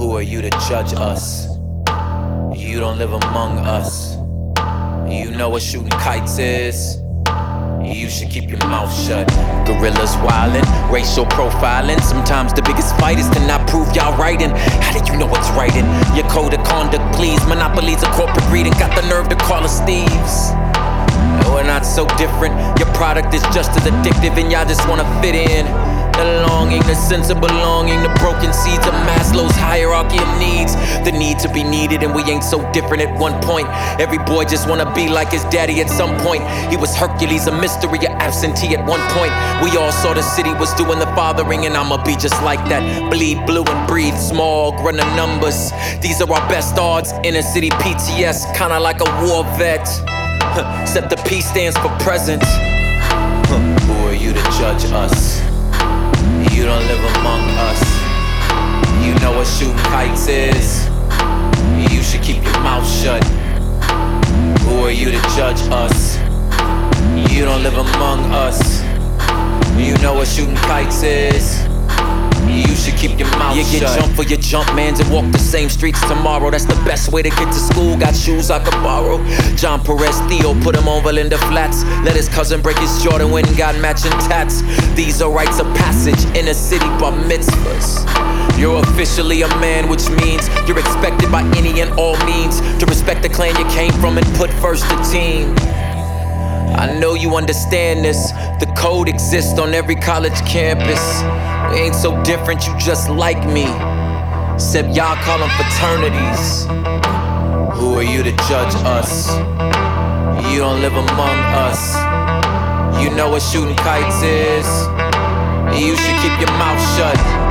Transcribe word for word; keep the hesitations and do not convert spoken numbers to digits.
Who are you to judge us? You don't live among us. You know what shooting kites is. You should keep your mouth shut. Gorillas wildin', racial profiling. Sometimes the biggest fight is to not prove y'all writing. How do you know what's writing? Your code of conduct, please. Monopolies of corporate greed and got the nerve to call us thieves. No, we're not so different. Your product is just as addictive and y'all just wanna fit in. The longing, the sense of belonging, the broken seeds of Maslow's hierarchy of needs. The need to be needed, and we ain't so different at one point. Every boy just wanna be like his daddy at some point. He was Hercules, a mystery, an absentee at one point. We all saw the city was doing the fathering, and I'ma be just like that. Bleed blue and breathe small, run the numbers. These are our best odds, inner city P T S, kinda like a war vet. Except the P stands for present. Who are you to judge us? You don't live among us. You know what shooting kites is. You should keep your mouth shut. Who are you to judge us? You don't live among us. You know what shooting kites is. You should keep your mouth shut. You get jumped for your jump mans and walk the same streets tomorrow. That's the best way to get to school. Got shoes I could borrow. John Perez Theo put him on Valinda Flats. Let his cousin break his Jordan when got matching tats. These are rites of passage in a city bar mitzvahs. You're officially a man, which means you're expected by any and all means to respect the clan you came from and put first the team. I know you understand this. The code exists on every college campus. We ain't so different, you just like me. Except y'all call them fraternities. Who are you to judge us? You don't live among us. You know what shooting kites is. You should keep your mouth shut.